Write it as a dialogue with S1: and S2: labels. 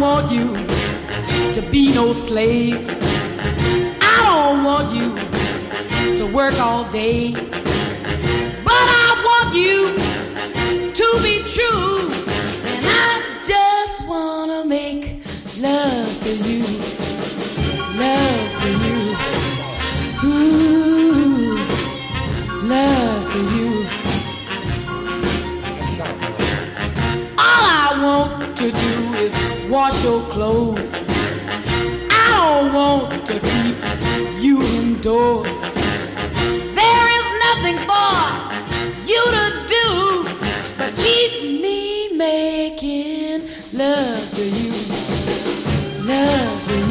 S1: want you to be no slave. I don't want you to work all day. But I want you to be true. And I just wanna make love to you. Love to you. Ooh, love to you. All I want to do is wash your clothes. I don't want to keep you indoors. There is nothing for you to do but keep me making love to you. Love to you.